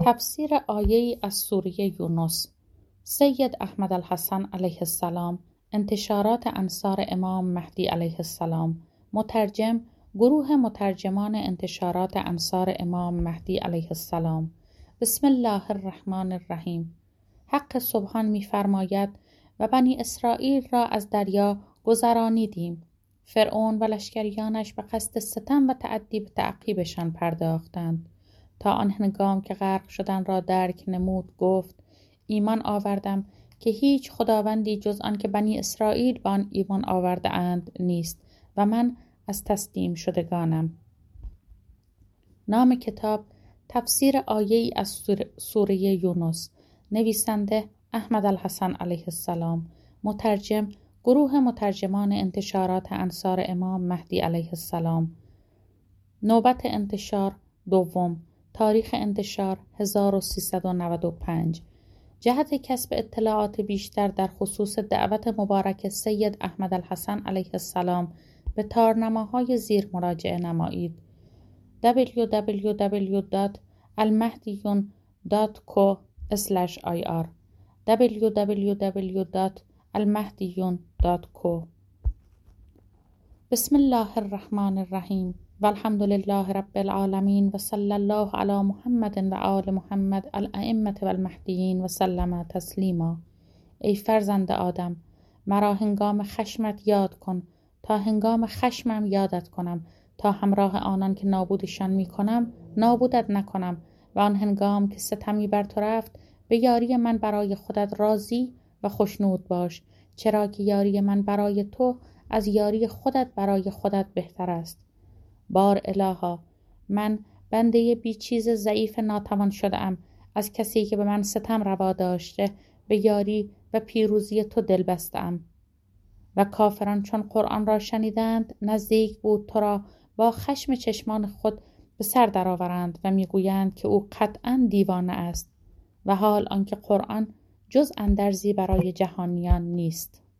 تفسیر آیه‌ای از سوره یونس. سید احمد الحسن علیه السلام. انتشارات انصار امام مهدی علیه السلام. مترجم گروه مترجمان انتشارات انصار امام مهدی علیه السلام. بسم الله الرحمن الرحیم. حق سبحان می‌فرماید و بنی اسرائیل را از دریا گذرانیدیم. فرعون و لشکریانش به قصد ستم و تعدی به تعقیبشان پرداختند تا آن هنگام که غرق شدن را درک نمود گفت ایمان آوردم که هیچ خداوندی جز آن که بنی اسرائیل به آن ایمان آورده اند نیست و من از تسلیم شدگانم. نام کتاب تفسیر آیه‌ای از سوره یونس. نویسنده احمد الحسن علیه السلام. مترجم گروه مترجمان انتشارات انصار امام مهدی علیه السلام. نوبت انتشار دوم. تاریخ انتشار 1395. جهت کسب اطلاعات بیشتر در خصوص دعوت مبارک سید احمد الحسن علیه السلام به تارنماهای زیر مراجعه نمایید. www.almahdiyyun.co/ir www.almahdiyyun.co. بسم الله الرحمن الرحیم و الحمد لله رب العالمین و صلی الله علی محمد و آل محمد الائمة و المهدیین و سلم تسلیما. ای فرزند آدم، مرا هنگام خشمت یاد کن تا هنگام خشمم یادت کنم، تا همراه آنان که نابودشان می کنم نابودت نکنم و آن هنگام که ستمی بر تو رفت به یاری من برای خودت راضی و خوشنود باش، چرا که یاری من برای تو از یاری خودت برای خودت بهتر است. بار الها، من بنده بی چیز ضعیف ناتوان شده‌ام از کسی که به من ستم روا داشته به یاری و پیروزی تو دل بسته‌ام. و کافران چون قرآن را شنیدند نزدیک بود تو را با خشم چشمان خود به سر درآورند و میگویند که او قطعاً دیوانه است، و حال آنکه قرآن جز اندرزی برای جهانیان نیست.